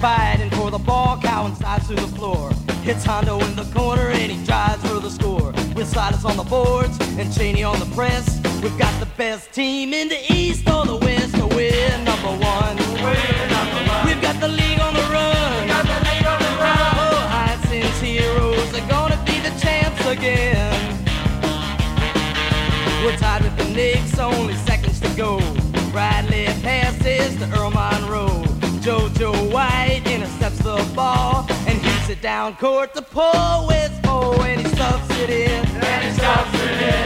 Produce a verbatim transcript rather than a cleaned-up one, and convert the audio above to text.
fighting for the ball, cow inside to the floor. Hits Hondo in the corner and he drives for the score. With Silas on the boards and Cheney on the press, we've got the best team in the East or the West. So we're number one. We're number one. We've got the league on the run. We got the league on the run. Oh, Hyacinth's heroes are gonna be the champs again. We're tied with the Knicks, only seconds to go. Bradley passes to Earl Monroe. JoJo White intercepts the ball and heats it down court to Paul Westphal, and he stuffs it in. And he stuffs it in.